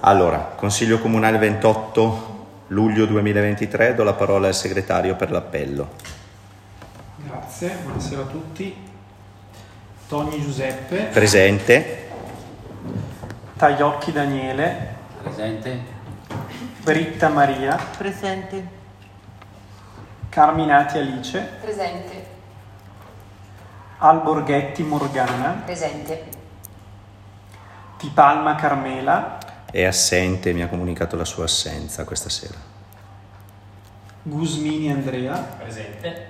Allora, Consiglio Comunale 28 luglio 2023, do la parola al segretario per l'appello. Grazie, buonasera a tutti. Togni Giuseppe. Presente. Tagliocchi Daniele. Presente. Britta Maria. Presente. Carminati Alice. Presente. Alborghetti Morgana. Presente. Di Palma Carmela. È assente, mi ha comunicato la sua assenza questa sera. Gusmini Andrea. Presente.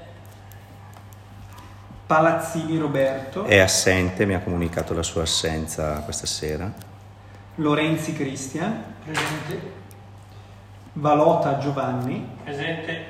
Palazzini Roberto. È assente, mi ha comunicato la sua assenza questa sera. Lorenzi Cristian. Presente. Valota Giovanni. Presente.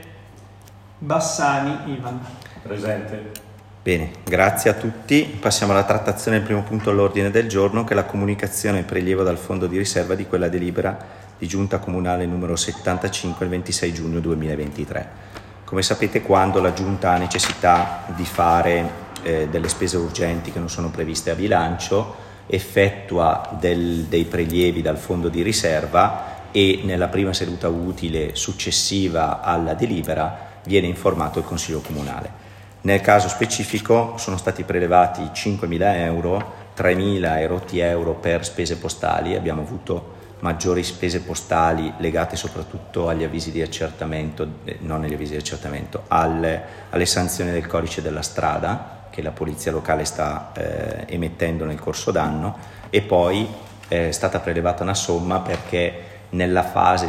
Bassani Ivan. Presente. Bene, grazie a tutti. Passiamo alla trattazione del primo punto all'ordine del giorno, che è la comunicazione e prelievo dal fondo di riserva di quella delibera di Giunta Comunale numero 75 il 26 giugno 2023. Come sapete, quando la Giunta ha necessità di fare delle spese urgenti che non sono previste a bilancio, effettua dei prelievi dal fondo di riserva e nella prima seduta utile successiva alla delibera viene informato il Consiglio Comunale. Nel caso specifico sono stati prelevati 5.000 euro, 3.000 e rotti euro per spese postali. Abbiamo avuto maggiori spese postali legate soprattutto agli avvisi di accertamento, non agli avvisi di accertamento, alle sanzioni del codice della strada che la polizia locale sta emettendo nel corso d'anno, e poi è stata prelevata una somma perché nella fase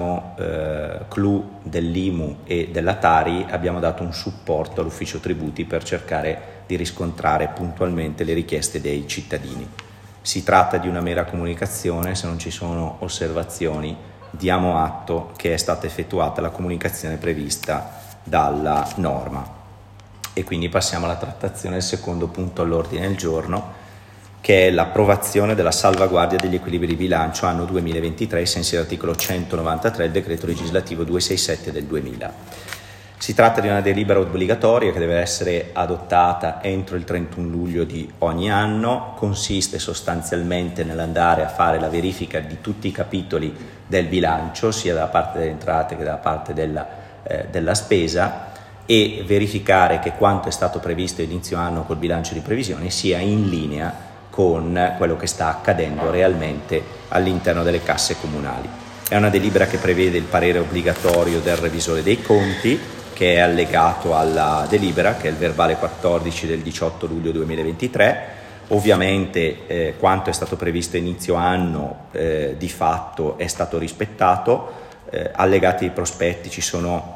clou dell'IMU e della Tari abbiamo dato un supporto all'ufficio tributi per cercare di riscontrare puntualmente le richieste dei cittadini. Si tratta di una mera comunicazione, se non ci sono osservazioni diamo atto che è stata effettuata la comunicazione prevista dalla norma. E quindi passiamo alla trattazione del secondo punto all'ordine del giorno, che è l'approvazione della salvaguardia degli equilibri di bilancio anno 2023 ai sensi dell'articolo 193 del decreto legislativo 267 del 2000. Si tratta di una delibera obbligatoria che deve essere adottata entro il 31 luglio di ogni anno. Consiste sostanzialmente nell'andare a fare la verifica di tutti i capitoli del bilancio, sia da parte delle entrate che da parte della spesa, e verificare che quanto è stato previsto inizio anno col bilancio di previsione sia in linea con quello che sta accadendo realmente all'interno delle casse comunali. È una delibera che prevede il parere obbligatorio del revisore dei conti, che è allegato alla delibera, che è il verbale 14 del 18 luglio 2023. Ovviamente quanto è stato previsto inizio anno di fatto è stato rispettato. Allegati ai prospetti ci sono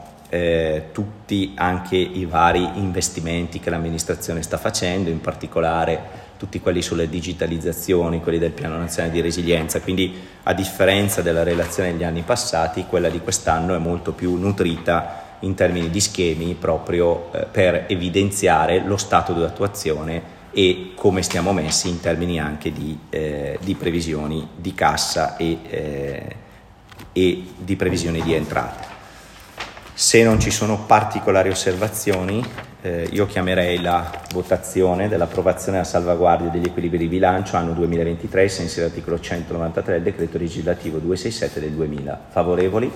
tutti anche i vari investimenti che l'amministrazione sta facendo, in particolare tutti quelli sulle digitalizzazioni, quelli del Piano Nazionale di Resilienza. Quindi, a differenza della relazione degli anni passati, quella di quest'anno è molto più nutrita in termini di schemi, proprio per evidenziare lo stato di attuazione e come stiamo messi in termini anche di previsioni di cassa e di previsioni di entrate. Se non ci sono particolari osservazioni, io chiamerei la votazione dell'approvazione della salvaguardia degli equilibri di bilancio anno 2023 ai sensi dell'articolo 193 del decreto legislativo 267 del 2000. Favorevoli?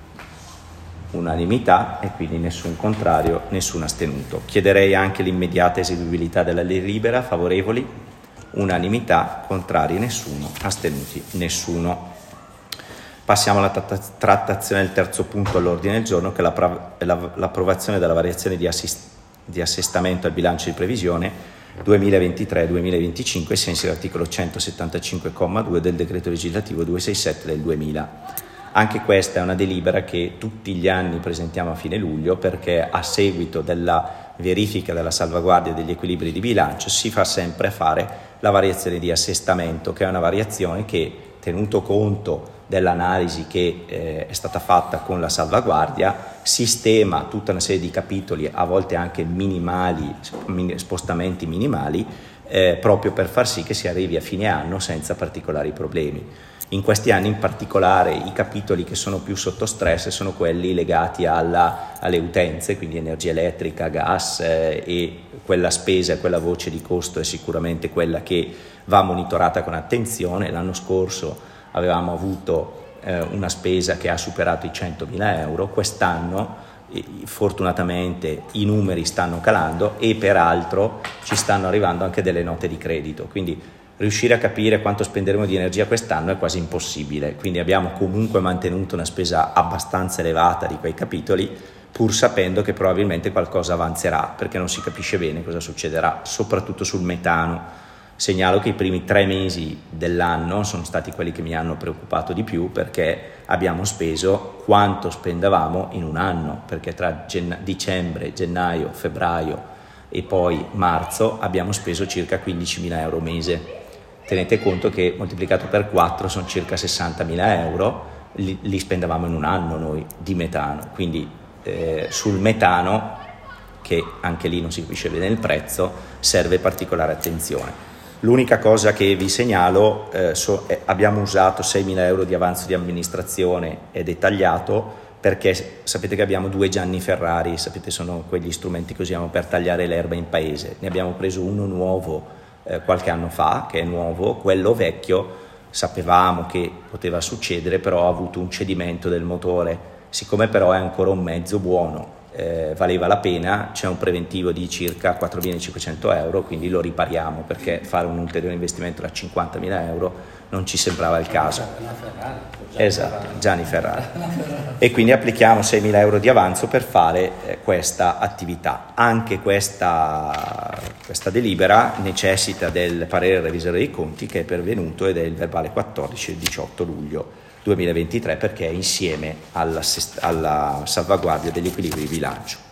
Unanimità, e quindi nessun contrario, nessun astenuto. Chiederei anche l'immediata eseguibilità della delibera. Favorevoli? Unanimità, contrari nessuno, astenuti nessuno. Passiamo alla trattazione del terzo punto all'ordine del giorno, che è l'approvazione della variazione di assestamento al bilancio di previsione 2023-2025 ai sensi dell'articolo 175,2 del decreto legislativo 267 del 2000. Anche questa è una delibera che tutti gli anni presentiamo a fine luglio, perché a seguito della verifica della salvaguardia degli equilibri di bilancio si fa sempre fare la variazione di assestamento, che è una variazione che, tenuto conto dell'analisi che è stata fatta con la salvaguardia, sistema tutta una serie di capitoli, a volte anche minimali, spostamenti minimali, proprio per far sì che si arrivi a fine anno senza particolari problemi. In questi anni in particolare i capitoli che sono più sotto stress sono quelli legati alle utenze, quindi energia elettrica, gas, e quella spesa, quella voce di costo è sicuramente quella che va monitorata con attenzione. L'anno scorso avevamo avuto una spesa che ha superato i 100.000 euro, quest'anno fortunatamente i numeri stanno calando e peraltro ci stanno arrivando anche delle note di credito, quindi riuscire a capire quanto spenderemo di energia quest'anno è quasi impossibile, quindi abbiamo comunque mantenuto una spesa abbastanza elevata di quei capitoli, pur sapendo che probabilmente qualcosa avanzerà, perché non si capisce bene cosa succederà, soprattutto sul metano. Segnalo che i primi 3 mesi dell'anno sono stati quelli che mi hanno preoccupato di più, perché abbiamo speso quanto spendevamo in un anno, perché tra dicembre, gennaio, febbraio e poi marzo abbiamo speso circa 15.000 euro mese. Tenete conto che moltiplicato per 4 sono circa 60.000 euro, li spendevamo in un anno noi di metano, quindi sul metano, che anche lì non si capisce bene il prezzo, serve particolare attenzione. L'unica cosa che vi segnalo, abbiamo usato 6.000 euro di avanzo di amministrazione ed è tagliato, perché sapete che abbiamo 2 Gianni Ferrari, sapete sono quegli strumenti che usiamo per tagliare l'erba in paese, ne abbiamo preso uno nuovo qualche anno fa, che è nuovo, quello vecchio sapevamo che poteva succedere, però ha avuto un cedimento del motore, siccome però è ancora un mezzo buono, valeva la pena, c'è un preventivo di circa 4.500 euro, quindi lo ripariamo, perché fare un ulteriore investimento da 50.000 euro non ci sembrava il caso. Esatto, Gianni Ferrari. E quindi applichiamo 6.000 euro di avanzo per fare questa attività. Anche questa delibera necessita del parere revisore dei conti, che è pervenuto ed è il verbale 14 e 18 luglio 2023, perché è insieme alla salvaguardia degli equilibri di bilancio.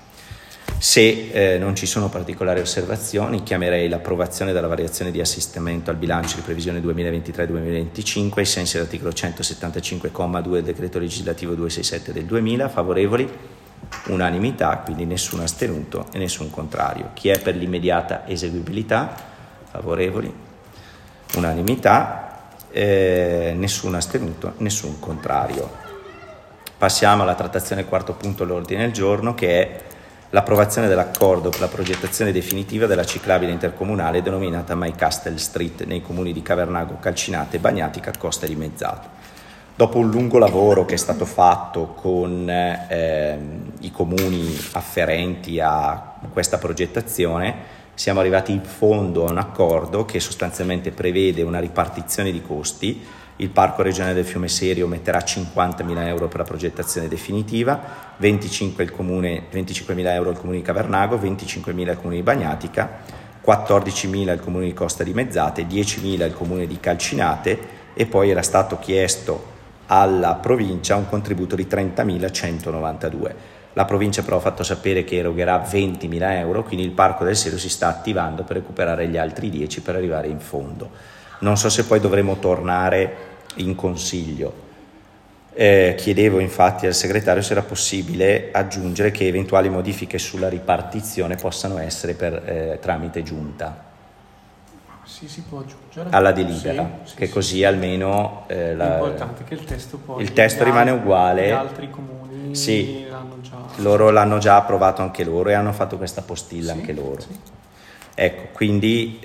Se non ci sono particolari osservazioni, chiamerei l'approvazione della variazione di assestamento al bilancio di previsione 2023-2025 ai sensi dell'articolo 175,2 del decreto legislativo 267 del 2000. Favorevoli? Unanimità, quindi nessun astenuto e nessun contrario. Chi è per l'immediata eseguibilità? Favorevoli? Unanimità, nessun astenuto, nessun contrario. Passiamo alla trattazione quarto punto all'ordine del giorno, che è l'approvazione dell'accordo per la progettazione definitiva della ciclabile intercomunale denominata My Castle Street nei comuni di Cavernago, Calcinate e Bagnatica, Costa di Mezzato. Dopo un lungo lavoro che è stato fatto con i comuni afferenti a questa progettazione, siamo arrivati in fondo a un accordo che sostanzialmente prevede una ripartizione di costi. Il Parco regionale del Fiume Serio metterà 50.000 euro per la progettazione definitiva, 25.000 euro al Comune di Cavernago, 25.000 al Comune di Bagnatica, 14.000 al Comune di Costa di Mezzate, 10.000 al Comune di Calcinate, e poi era stato chiesto alla provincia un contributo di 30.192. La provincia però ha fatto sapere che erogherà 20.000 euro, quindi il Parco del Serio si sta attivando per recuperare gli altri 10 per arrivare in fondo. Non so se poi dovremo tornare in consiglio. Chiedevo infatti al segretario se era possibile aggiungere che eventuali modifiche sulla ripartizione possano essere tramite giunta. Sì, si può aggiungere alla delibera, sì, che sì, così sì. almeno L'importante è che il testo poi il testo rimane uguale. Gli altri comuni sì, l'hanno già, loro l'hanno già approvato anche loro e hanno fatto questa postilla sì, anche loro. Sì. Ecco, quindi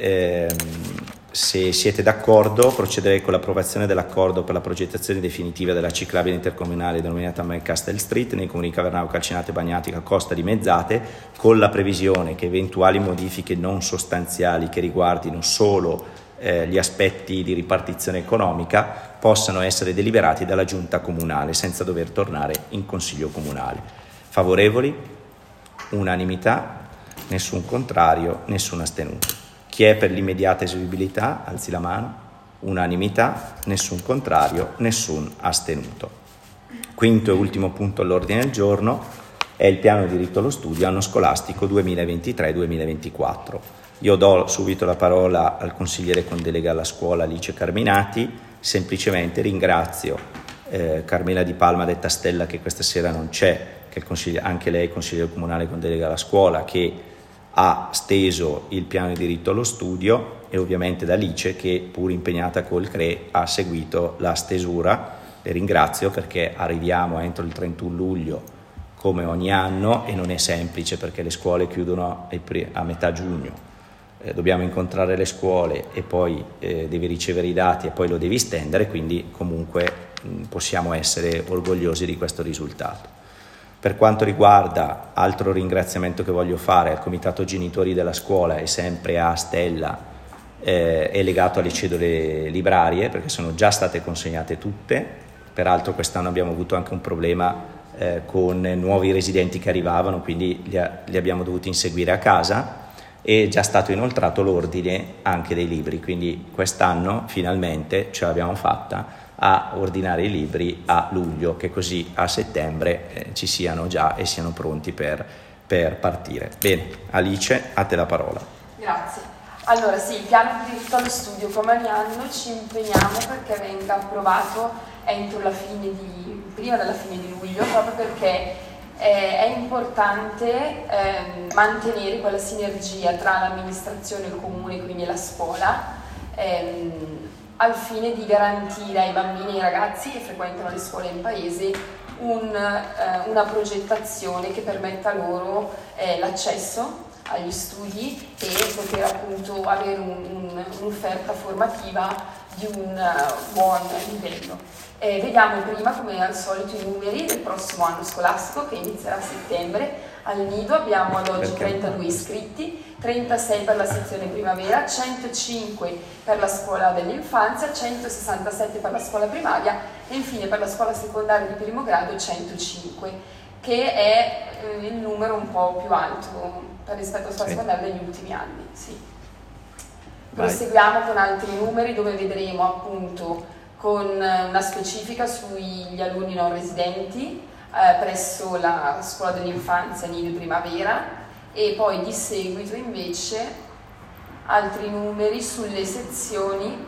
se siete d'accordo procederei con l'approvazione dell'accordo per la progettazione definitiva della ciclabile intercomunale denominata My Castle Street nei comuni di Cavernago, Calcinate, Bagnatica, Costa di Mezzate, con la previsione che eventuali modifiche non sostanziali che riguardino solo gli aspetti di ripartizione economica possano essere deliberati dalla giunta comunale senza dover tornare in consiglio comunale. Favorevoli? Unanimità, nessun contrario, nessun astenuto. Chi è per l'immediata eseguibilità? Alzi la mano. Unanimità, nessun contrario, nessun astenuto. Quinto e ultimo punto all'ordine del giorno è il piano di diritto allo studio anno scolastico 2023-2024. Io do subito la parola al consigliere con delega alla scuola Alice Carminati. Semplicemente ringrazio Carmela Di Palma detta Stella, che questa sera non c'è, che è anche lei consigliere comunale con delega alla scuola, che ha steso il piano di diritto allo studio, e ovviamente da Alice, che pur impegnata col CRE ha seguito la stesura. Le ringrazio perché arriviamo entro il 31 luglio come ogni anno e non è semplice, perché le scuole chiudono a metà giugno. dobbiamo incontrare le scuole e poi devi ricevere i dati e poi lo devi stendere, quindi comunque possiamo essere orgogliosi di questo risultato. Per quanto riguarda, altro ringraziamento che voglio fare al Comitato Genitori della scuola e sempre a Stella, è legato alle cedole librarie, perché sono già state consegnate tutte. Peraltro quest'anno abbiamo avuto anche un problema con nuovi residenti che arrivavano, quindi li abbiamo dovuti inseguire a casa. È già stato inoltrato l'ordine anche dei libri, quindi quest'anno finalmente ce l'abbiamo fatta a ordinare i libri a luglio, che così a settembre ci siano già e siano pronti per partire. Bene, Alice, a te la parola. Grazie. Allora sì, il piano di diritto allo studio come ogni anno ci impegniamo perché venga approvato prima della fine di luglio, proprio perché è importante mantenere quella sinergia tra l'amministrazione, il comune, quindi la scuola, al fine di garantire ai bambini e ai ragazzi che frequentano le scuole in paese una progettazione che permetta loro l'accesso agli studi e poter appunto avere un'offerta formativa di un buon livello. Vediamo prima, come al solito, i numeri del prossimo anno scolastico che inizierà a settembre. Al nido abbiamo ad oggi 32 iscritti, 36 per la sezione primavera, 105 per la scuola dell'infanzia, 167 per la scuola primaria e infine per la scuola secondaria di primo grado 105, che è il numero un po' più alto rispetto alla scuola secondaria degli ultimi anni. Sì. Proseguiamo con altri numeri dove vedremo appunto con una specifica sugli alunni non residenti presso la scuola dell'infanzia Nido Primavera e poi di seguito invece altri numeri sulle sezioni,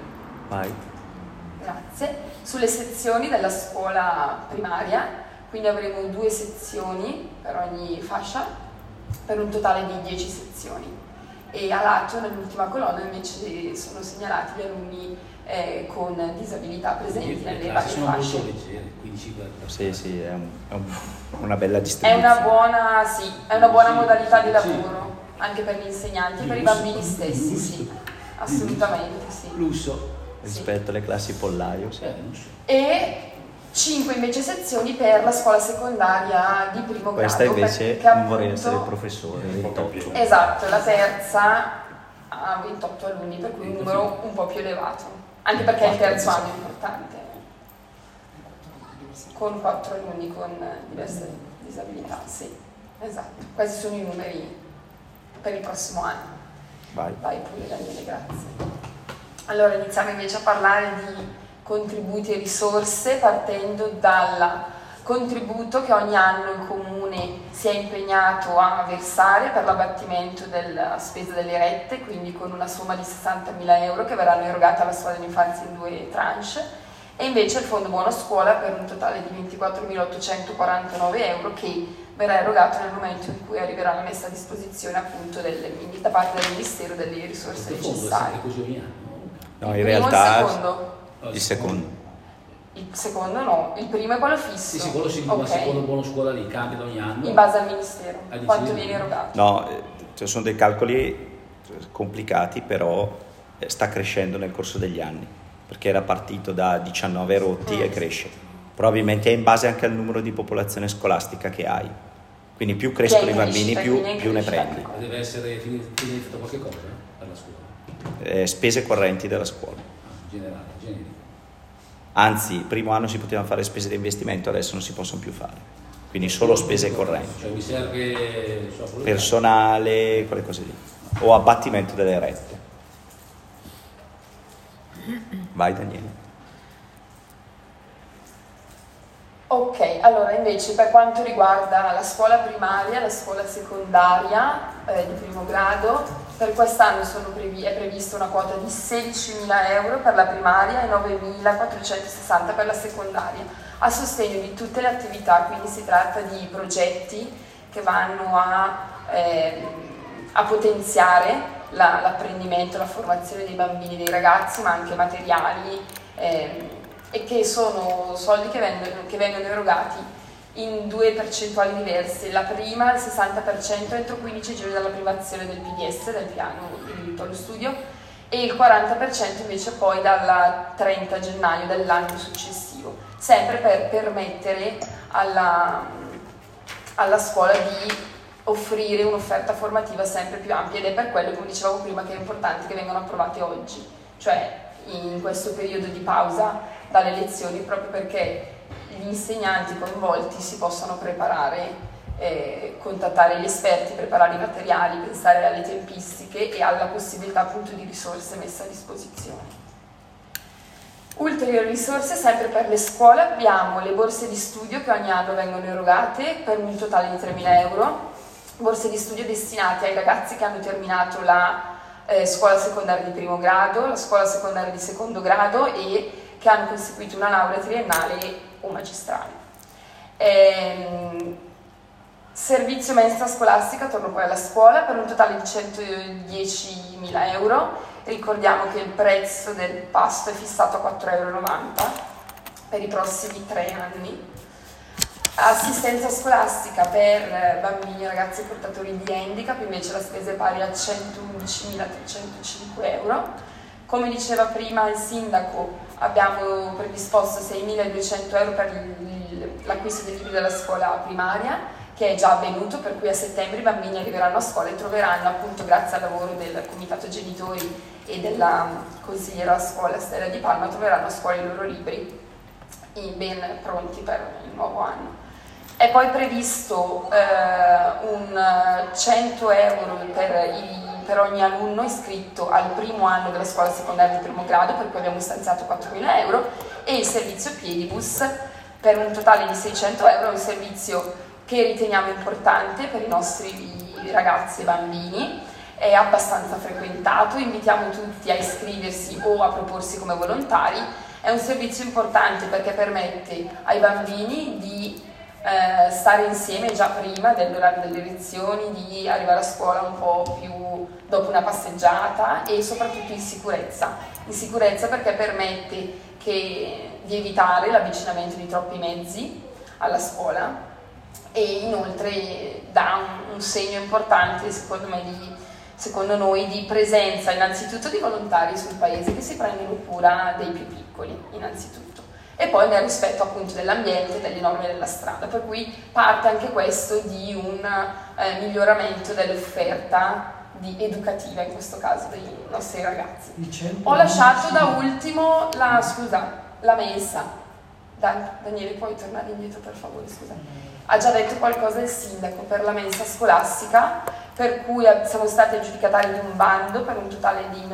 grazie, sulle sezioni della scuola primaria, quindi avremo 2 sezioni per ogni fascia per un totale di 10 sezioni e a lato nell'ultima colonna invece sono segnalati gli alunni con disabilità presenti nelle varie sono fasce. molto leggeri, 15 Sì, è una bella distribuzione. È una buona modalità di lavoro anche per gli insegnanti e per i bambini stessi, sì, assolutamente sì. Lusso. Rispetto alle classi pollaio. Sì. E 5 invece sezioni per la scuola secondaria di primo Questa grado. invece non vorrei essere professore. 28. Esatto, la terza ha 28 alunni, per cui un numero un po' più elevato. Anche perché il terzo anno è importante, con 4 alunni con diverse disabilità, sì, esatto. Questi sono i numeri per il prossimo anno. Vai pure Daniele, grazie. Allora iniziamo invece a parlare di contributi e risorse partendo dal contributo che ogni anno il Comune si è impegnato a versare per l'abbattimento della spesa delle rette, quindi con una somma di 60.000 euro che verranno erogate alla scuola dell'infanzia in 2 tranche, e invece il Fondo Buono Scuola per un totale di 24.849 euro che verrà erogato nel momento in cui arriverà la messa a disposizione appunto da parte del Ministero delle risorse necessarie. Così ogni anno. No, in realtà il secondo? Il secondo. Il secondo no, il primo è quello fisso. Sì, quello sì, okay. Ma il secondo buono scuola lì cambia ogni anno. In base al Ministero, quanto viene erogato. No, ci sono dei calcoli complicati, però sta crescendo nel corso degli anni, perché era partito da 19 rotti e cresce. Probabilmente è in base anche al numero di popolazione scolastica che hai. Quindi più crescono i bambini, più ne prendi. Ma deve essere finito qualche cosa per la scuola? Spese correnti della scuola. Generale, generico. Anzi, il primo anno si potevano fare spese di investimento, adesso non si possono più fare. Quindi solo spese correnti. Cioè mi serve personale, quelle cose lì. O abbattimento delle rette. Vai Daniele. Ok, allora invece per quanto riguarda la scuola primaria, la scuola secondaria di primo grado, per quest'anno è prevista una quota di 16.000 euro per la primaria e 9.460 per la secondaria, a sostegno di tutte le attività, quindi si tratta di progetti che vanno a potenziare l'apprendimento, la formazione dei bambini e dei ragazzi, ma anche materiali, e che sono soldi che vengono erogati in 2 percentuali diverse. La prima, il 60% entro 15 giorni dalla privazione del PDS, del piano di diritto allo studio, e il 40% invece poi dal 30 gennaio dell'anno successivo, sempre per permettere alla scuola di offrire un'offerta formativa sempre più ampia, ed è per quello, come dicevamo prima, che è importante che vengano approvate oggi, cioè in questo periodo di pausa dalle lezioni, proprio perché gli insegnanti coinvolti si possano preparare, contattare gli esperti, preparare i materiali, pensare alle tempistiche e alla possibilità appunto di risorse messe a disposizione. Ulteriori risorse sempre per le scuole: abbiamo le borse di studio che ogni anno vengono erogate per un totale di 3.000 euro, borse di studio destinate ai ragazzi che hanno terminato la scuola secondaria di primo grado, la scuola secondaria di secondo grado e che hanno conseguito una laurea triennale o magistrale. Servizio mensa scolastica, torno poi alla scuola, per un totale di 110.000 euro. Ricordiamo che il prezzo del pasto è fissato a 4,90 euro per i prossimi 3 anni. Assistenza scolastica per bambini e ragazzi portatori di handicap, invece la spesa è pari a 111.305 euro. Come diceva prima il sindaco, abbiamo predisposto 6.200 euro per l'acquisto dei libri della scuola primaria, che è già avvenuto, per cui a settembre i bambini arriveranno a scuola e troveranno, appunto grazie al lavoro del comitato genitori e della consigliera a scuola Stella Di Palma, troveranno a scuola i loro libri ben pronti per il nuovo anno. È poi previsto un 100 euro per ogni alunno iscritto al primo anno della scuola secondaria di primo grado, per cui abbiamo stanziato 4.000 euro, e il servizio Piedibus per un totale di 600 euro, un servizio che riteniamo importante per i nostri ragazzi e bambini, è abbastanza frequentato, invitiamo tutti a iscriversi o a proporsi come volontari. È un servizio importante perché permette ai bambini di stare insieme già prima dell'orario delle lezioni, di arrivare a scuola un po' più dopo una passeggiata, e soprattutto in sicurezza perché permette di evitare l'avvicinamento di troppi mezzi alla scuola, e inoltre dà un segno importante, secondo noi, di presenza innanzitutto di volontari sul paese che si prendono cura dei più piccoli innanzitutto, e poi nel rispetto appunto dell'ambiente e delle norme della strada, per cui parte anche questo di un miglioramento dell'offerta educativa, in questo caso dei nostri ragazzi. Ho lasciato da ultimo la mensa. Daniele, puoi tornare indietro per favore, scusa. Ha già detto qualcosa il sindaco per la mensa scolastica, per cui siamo stati aggiudicatari di un bando per un totale di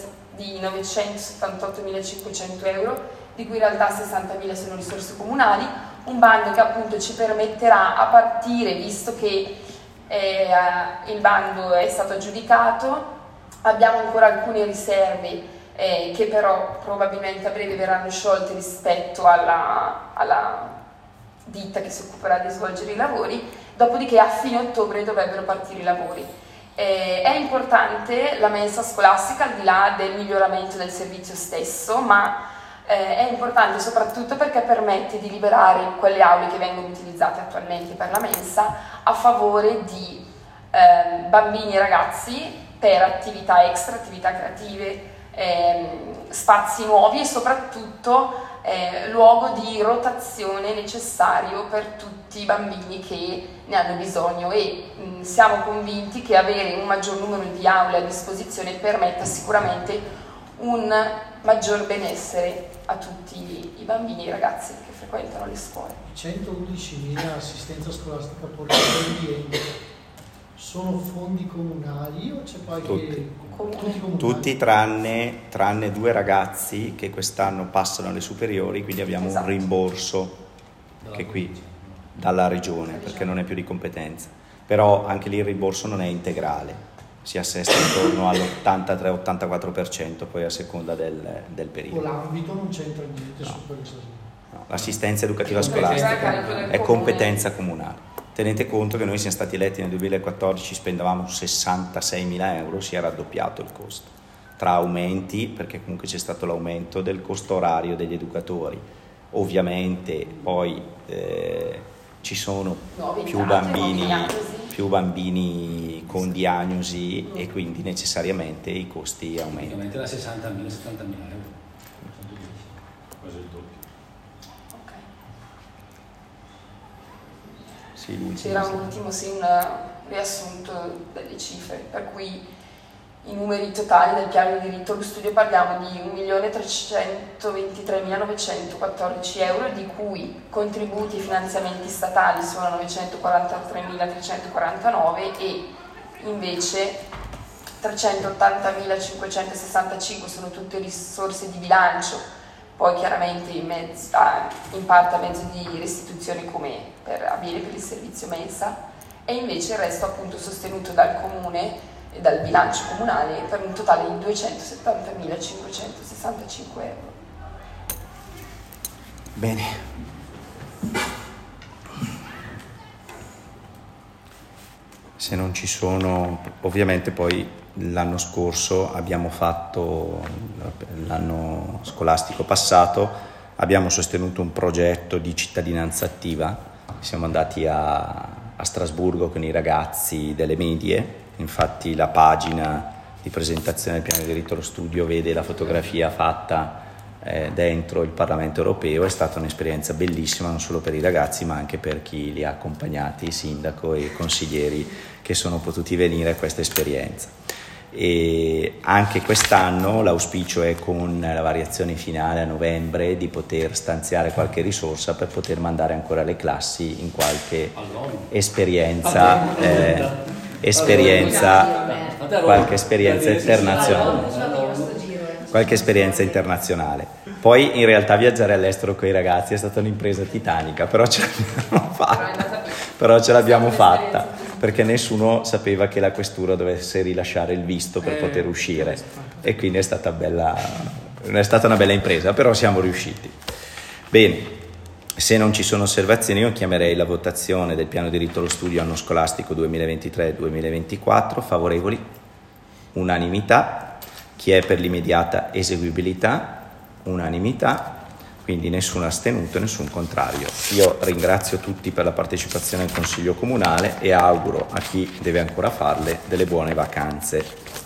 978.500 euro, di cui in realtà 60.000 sono risorse comunali, un bando che appunto ci permetterà, a partire, visto che il bando è stato aggiudicato, abbiamo ancora alcune riserve che però probabilmente a breve verranno sciolte rispetto alla ditta che si occuperà di svolgere i lavori, dopodiché a fine ottobre dovrebbero partire i lavori. È importante la mensa scolastica, al di là del miglioramento del servizio stesso, ma è importante soprattutto perché permette di liberare quelle aule che vengono utilizzate attualmente per la mensa a favore di bambini e ragazzi per attività extra, attività creative, spazi nuovi e soprattutto luogo di rotazione necessario per tutti i bambini che ne hanno bisogno, e siamo convinti che avere un maggior numero di aule a disposizione permetta sicuramente un maggior benessere a tutti i bambini e i ragazzi che frequentano le scuole. 111.000 assistenza scolastica portatori di handicap sono fondi comunali o c'è qualche... Tutti tranne 2 ragazzi che quest'anno passano alle superiori, quindi abbiamo un rimborso che qui dalla regione, perché non è più di competenza, però anche lì il rimborso non è integrale, si assesta intorno all'83-84%, poi a seconda del periodo. L'ambito non c'entra niente su questo. No, l'assistenza educativa scolastica è competenza comunale. Tenete conto che noi siamo stati eletti nel 2014, spendevamo 66.000 euro, si è raddoppiato il costo, tra aumenti, perché comunque c'è stato l'aumento del costo orario degli educatori, ovviamente poi ci sono Nuovi più entrate, nuove bambini, diagnosi. più bambini con diagnosi e quindi necessariamente i costi aumentano. Praticamente da 60.000 a 70.000 euro. Quasi il doppio. Ok. Sì, l'ultimo, C'era sì. un ultimo riassunto delle cifre, per cui i numeri totali del piano di diritto allo studio parliamo di 1.323.914 euro, di cui contributi e finanziamenti statali sono 943.349 e invece 380.565 sono tutte risorse di bilancio, poi chiaramente in parte a mezzo di restituzione come per avviene per il servizio mensa, e invece il resto appunto sostenuto dal comune e dal bilancio comunale per un totale di 270.565 euro. Bene. Se non ci sono, ovviamente poi l'anno scorso abbiamo fatto, l'anno scolastico passato, abbiamo sostenuto un progetto di cittadinanza attiva. Siamo andati a Strasburgo con i ragazzi delle medie. Infatti la pagina di presentazione del piano di diritto allo studio vede la fotografia fatta dentro il Parlamento europeo. È stata un'esperienza bellissima non solo per i ragazzi ma anche per chi li ha accompagnati, il sindaco e i consiglieri che sono potuti venire a questa esperienza. E anche quest'anno l'auspicio è, con la variazione finale a novembre, di poter stanziare qualche risorsa per poter mandare ancora le classi in qualche esperienza qualche esperienza internazionale. Poi in realtà viaggiare all'estero con i ragazzi è stata un'impresa titanica, però ce l'abbiamo fatta perché nessuno sapeva che la questura dovesse rilasciare il visto per poter uscire, e quindi è stata una bella impresa, però siamo riusciti. Bene. Se non ci sono osservazioni, io chiamerei la votazione del piano diritto allo studio anno scolastico 2023-2024. Favorevoli? Unanimità. Chi è per l'immediata eseguibilità? Unanimità. Quindi nessun astenuto e nessun contrario. Io ringrazio tutti per la partecipazione al Consiglio Comunale e auguro a chi deve ancora farle delle buone vacanze.